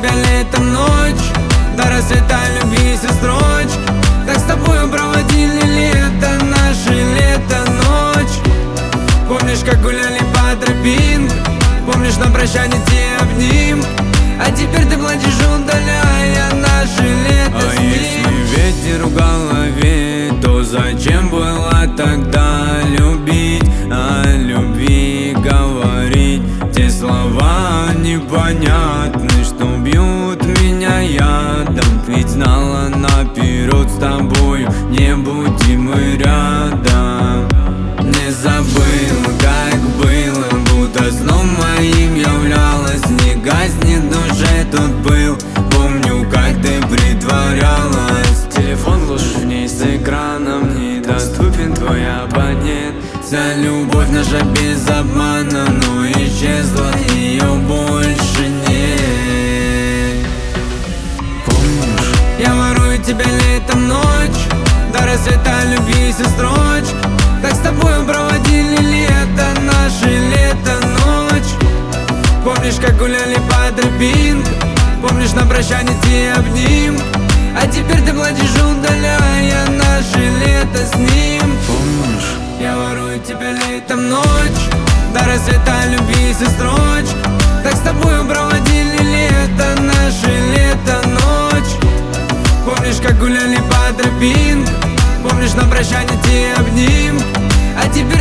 тебя летом ночь, до рассвета любви все строчь. Так с тобою проводили лето, наше лето, ночь. Помнишь, как гуляли по тропинке, помнишь, на прощание те обним. А теперь ты плачешь, удаляя наше лето с ним. Если ветер в голове, то зачем было тогда любить? О любви говорить, те слова непонятны, что бьют меня ядом. Ведь знала наперед, с тобою не будем мы рядом. Не забыл, как было, будто сном моим являлась. Не гаснет душе тут был, помню, как ты притворялась. Телефон глушишь в ней, с экраном недоступен твой абонент. Вся любовь наша без обмана, но исчезла, ее больше нет. Помнишь? Я ворую тебя летом ночь, до рассвета любви все строчь. Так с тобою проводили лето, наше лето, ночь. Помнишь, как гуляли по тропинке, помнишь, на прощание те обним. А теперь ты плачешь, удаляя наше лето с ним. Помнишь? Я ворую тебя летом ночь, до рассвета любви все строчь. Так с тобою проводили лето, наше лето, ночь. Помнишь, как гуляли по тропинке, помнишь, на прощание те обним. А теперь